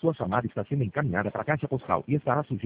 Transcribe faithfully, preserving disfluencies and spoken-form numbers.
Sua chamada está sendo encaminhada para a caixa postal e estará sujeita